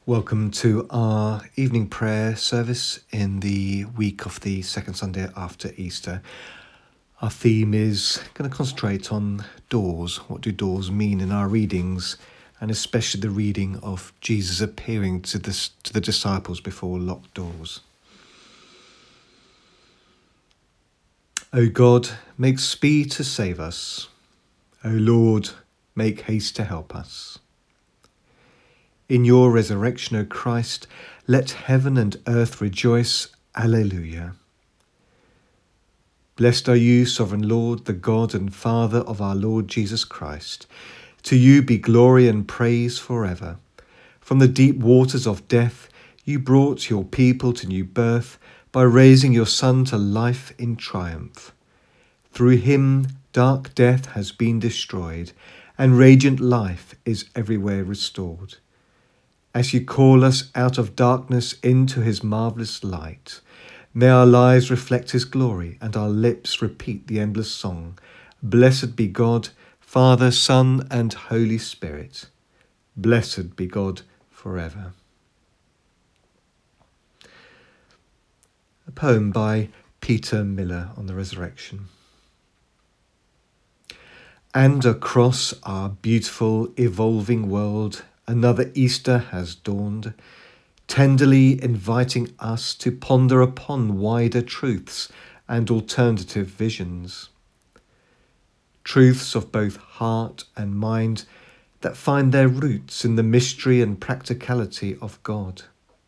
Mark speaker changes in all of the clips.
Speaker 1: Welcome to our evening prayer service in the week of the second Sunday after Easter. Our theme is going to concentrate on doors. What do doors mean in our readings, and especially the reading of Jesus appearing to the disciples before locked doors. O God, make speed to save us. O Lord, make haste to help us. In your resurrection, O Christ, let heaven and earth rejoice. Alleluia. Blessed are you, Sovereign Lord, the God and Father of our Lord Jesus Christ. To you be glory and praise forever. From the deep waters of death, you brought your people to new birth by raising your Son to life in triumph. Through him, dark death has been destroyed, and radiant life is everywhere restored. As you call us out of darkness into his marvellous light, may our lives reflect his glory and our lips repeat the endless song, Blessed be God, Father, Son, and Holy Spirit. Blessed be God forever. A poem by Peter Miller on the resurrection. And across our beautiful, evolving world, another Easter has dawned, tenderly inviting us to ponder upon wider truths and alternative visions. Truths of both heart and mind that find their roots in the mystery and practicality of God.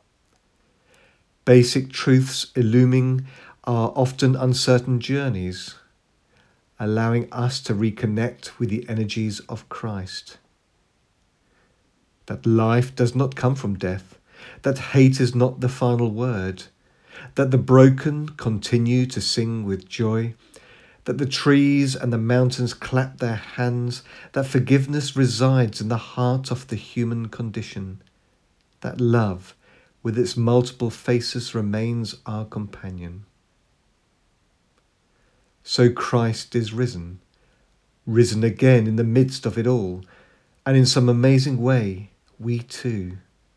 Speaker 1: Basic truths illumining our often uncertain journeys, allowing us to reconnect with the energies of Christ. That life does not come from death, that hate is not the final word, that the broken continue to sing with joy, that the trees and the mountains clap their hands, that forgiveness resides in the heart of the human condition, that love with its multiple faces remains our companion. So Christ is risen, risen again in the midst of it all, and in some amazing way, we too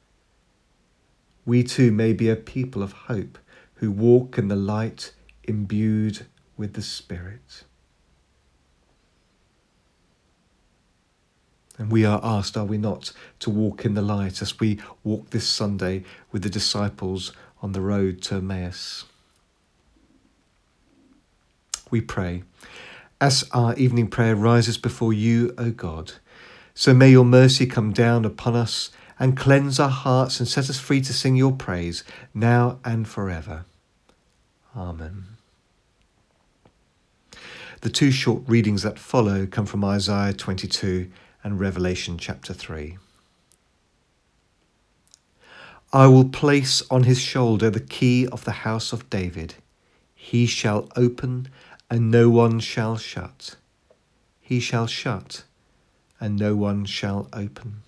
Speaker 1: may be a people of hope who walk in the light imbued with the Spirit. And we are asked, are we not, to walk in the light as we walk this Sunday with the disciples on the road to Emmaus. We pray, as our evening prayer rises before you, O God, so may your mercy come down upon us and cleanse our hearts and set us free to sing your praise now and forever. Amen. The two short readings that follow come from Isaiah 22 and Revelation chapter 3. I will place on his shoulder the key of the house of David. He shall open, and no one shall shut. He shall shut, and no one shall open.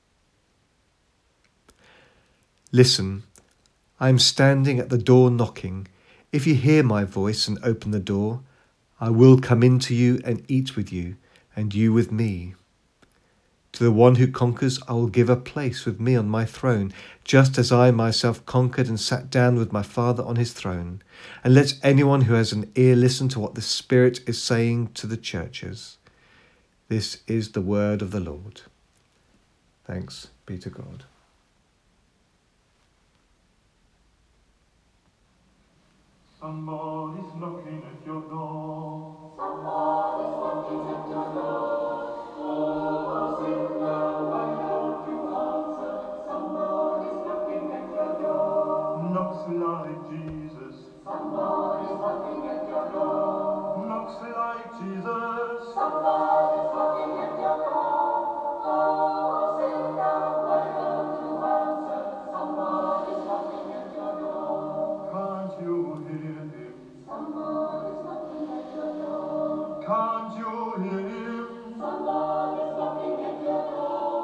Speaker 1: Listen, I am standing at the door knocking. If you hear my voice and open the door, I will come in to you and eat with you, and you with me. To the one who conquers, I will give a place with me on my throne, just as I myself conquered and sat down with my Father on his throne. And let anyone who has an ear listen to what the Spirit is saying to the churches. This is the word of the Lord. Thanks be to God.
Speaker 2: Somebody's knocking at your door.
Speaker 3: Somebody's knocking at your door. Oh, sinner, why don't you answer? Somebody's knocking at your door.
Speaker 2: Knocks like Jesus.
Speaker 3: Somebody's knocking at your door.
Speaker 2: Knocks like Jesus.
Speaker 3: Somebody's knocking at your door. Oh, sinner, why don't you answer? Somebody's knocking at your door.
Speaker 2: Can't you hear him?
Speaker 3: Somebody's knocking at your door.
Speaker 2: Can't you hear him?
Speaker 3: Somebody's knocking at your door.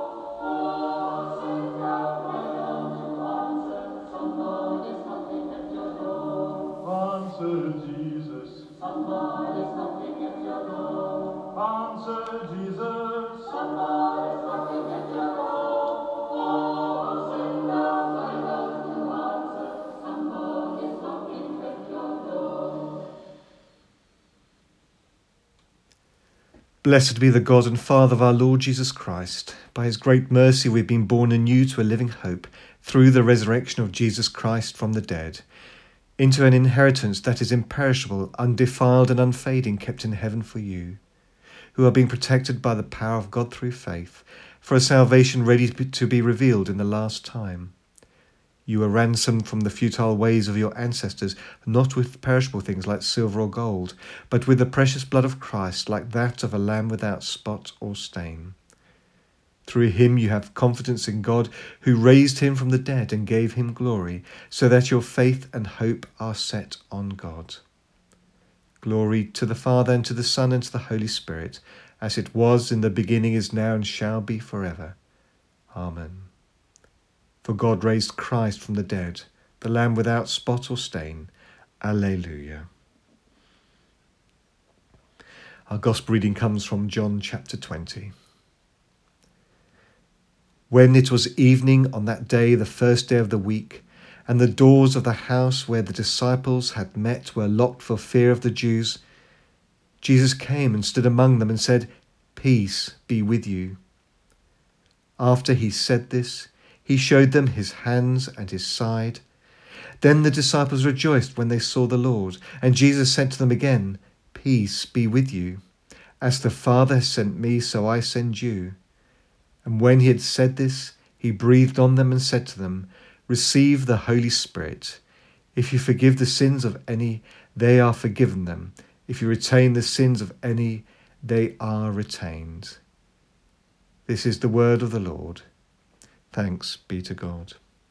Speaker 1: Blessed be the God and Father of our Lord Jesus Christ. By his great mercy we've been born anew to a living hope through the resurrection of Jesus Christ from the dead, into an inheritance that is imperishable, undefiled and unfading, kept in heaven for you, who are being protected by the power of God through faith, for a salvation ready to be revealed in the last time. You were ransomed from the futile ways of your ancestors, not with perishable things like silver or gold, but with the precious blood of Christ, like that of a lamb without spot or stain. Through him you have confidence in God, who raised him from the dead and gave him glory, so that your faith and hope are set on God. Glory to the Father, and to the Son, and to the Holy Spirit, as it was in the beginning, is now, and shall be forever. Amen. For God raised Christ from the dead, the Lamb without spot or stain. Alleluia. Our Gospel reading comes from John chapter 20. When it was evening on that day, the first day of the week, and the doors of the house where the disciples had met were locked for fear of the Jews, Jesus came and stood among them and said, "Peace be with you." After he said this, he showed them his hands and his side. Then the disciples rejoiced when they saw the Lord. And Jesus said to them again, "Peace be with you. As the Father has sent me, so I send you." And when he had said this, he breathed on them and said to them, "Receive the Holy Spirit. If you forgive the sins of any, they are forgiven them. If you retain the sins of any, they are retained." This is the word of the Lord. Thanks be to God.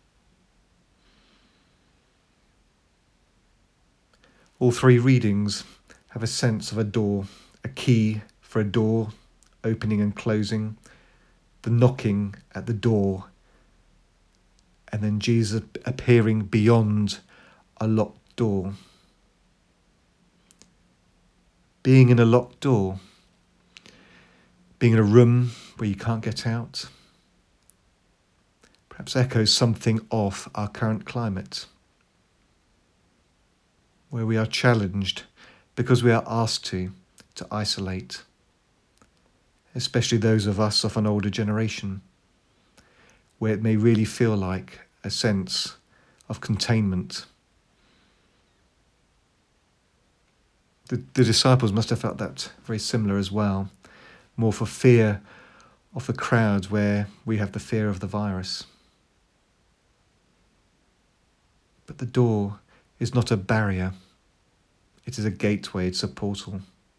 Speaker 1: All three readings have a sense of a door, a key for a door opening and closing, the knocking at the door, and then Jesus appearing beyond a locked door. Being in a locked door, being in a room where you can't get out, perhaps echoes something of our current climate, where we are challenged because we are asked to isolate, especially those of us of an older generation, where it may really feel like a sense of containment. The disciples must have felt that very similar as well, more for fear of the crowds, where we have the fear of the virus. But the door is not a barrier, it is a gateway, it's a portal.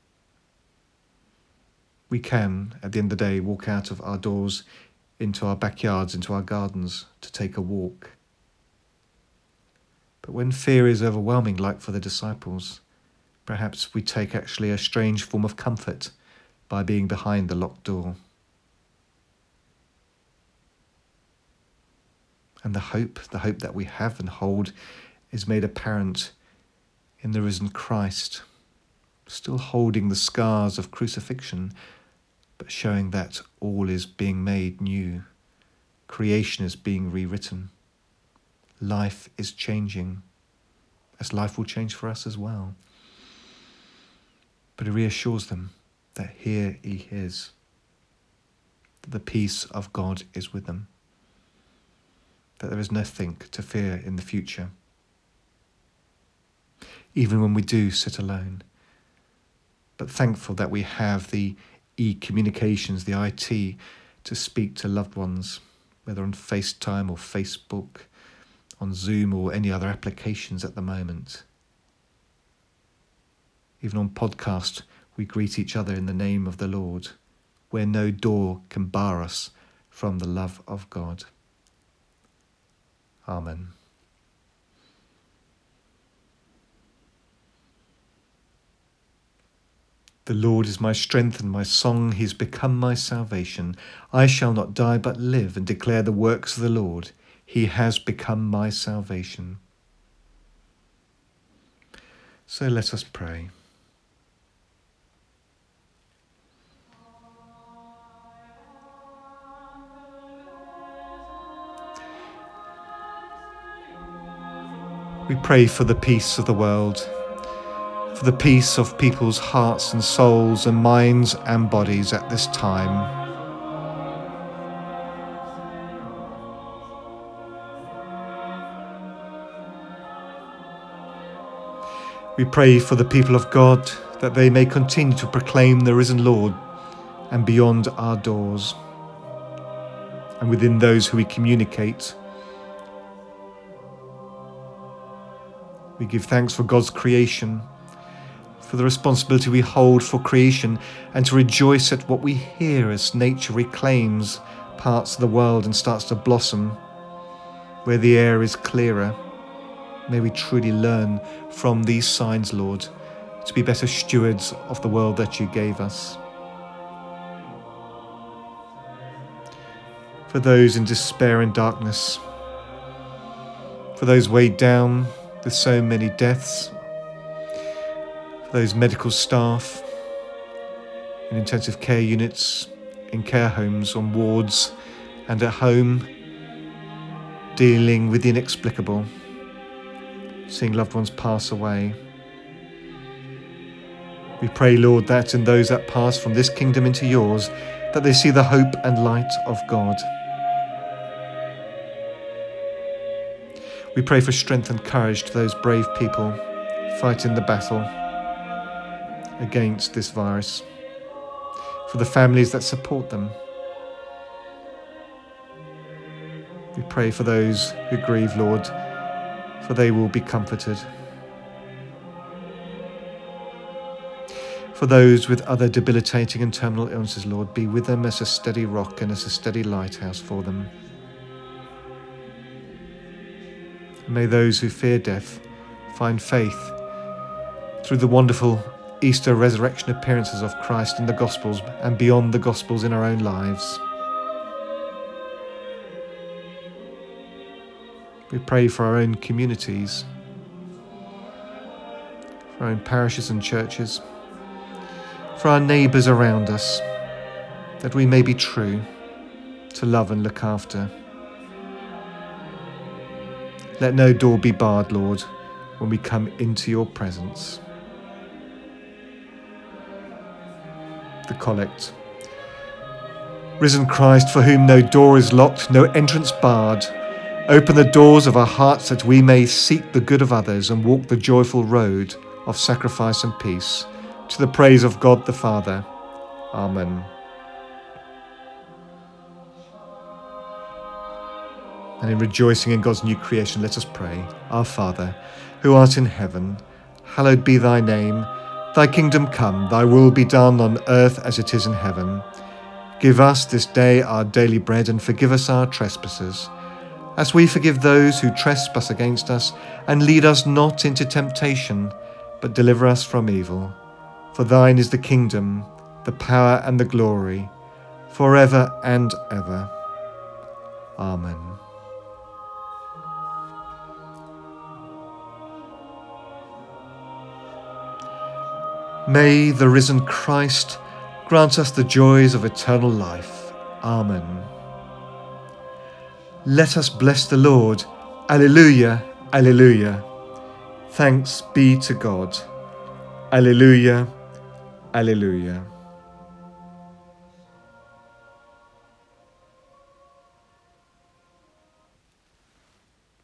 Speaker 1: We can, at the end of the day, walk out of our doors into our backyards, into our gardens, to take a walk. But when fear is overwhelming, like for the disciples, perhaps we take actually a strange form of comfort by being behind the locked door. And the hope that we have and hold is made apparent in the risen Christ, still holding the scars of crucifixion, but showing that all is being made new. Creation is being rewritten. Life is changing, as life will change for us as well. But it reassures them that here he is, that the peace of God is with them, that there is nothing to fear in the future. Even when we do sit alone, but thankful that we have the e-communications, the IT, to speak to loved ones, whether on FaceTime or Facebook, on Zoom or any other applications at the moment. Even on podcast, we greet each other in the name of the Lord, where no door can bar us from the love of God. Amen. The Lord is my strength and my song, he has become my salvation. I shall not die but live and declare the works of the Lord. He has become my salvation. So let us pray. We pray for the peace of the world, for the peace of people's hearts and souls and minds and bodies at this time. We pray for the people of God, that they may continue to proclaim the risen Lord and beyond our doors, and within those who we communicate. We give thanks for God's creation, for the responsibility we hold for creation, and to rejoice at what we hear as nature reclaims parts of the world and starts to blossom, where the air is clearer. May we truly learn from these signs, Lord, to be better stewards of the world that you gave us. For those in despair and darkness, for those weighed down with so many deaths, for those medical staff in intensive care units, in care homes, on wards and at home, dealing with the inexplicable, seeing loved ones pass away. We pray, Lord, that in those that pass from this kingdom into yours, that they see the hope and light of God. We pray for strength and courage to those brave people fighting the battle against this virus, for the families that support them. We pray for those who grieve, Lord, for they will be comforted. For those with other debilitating and terminal illnesses, Lord, be with them as a steady rock and as a steady lighthouse for them. May those who fear death find faith through the wonderful Easter resurrection appearances of Christ in the Gospels and beyond the Gospels in our own lives. We pray for our own communities, for our own parishes and churches, for our neighbours around us, that we may be true to love and look after. Let no door be barred, Lord, when we come into your presence. The Collect. Risen Christ, for whom no door is locked, no entrance barred, open the doors of our hearts that we may seek the good of others and walk the joyful road of sacrifice and peace, to the praise of God the Father. Amen. And in rejoicing in God's new creation, let us pray. Our Father, who art in heaven, hallowed be thy name. Thy kingdom come, thy will be done on earth as it is in heaven. Give us this day our daily bread, and forgive us our trespasses, as we forgive those who trespass against us. And lead us not into temptation, but deliver us from evil. For thine is the kingdom, the power and the glory, forever and ever. Amen. May the risen Christ grant us the joys of eternal life. Amen. Let us bless the Lord. Alleluia, alleluia. Thanks be to God. Alleluia, alleluia.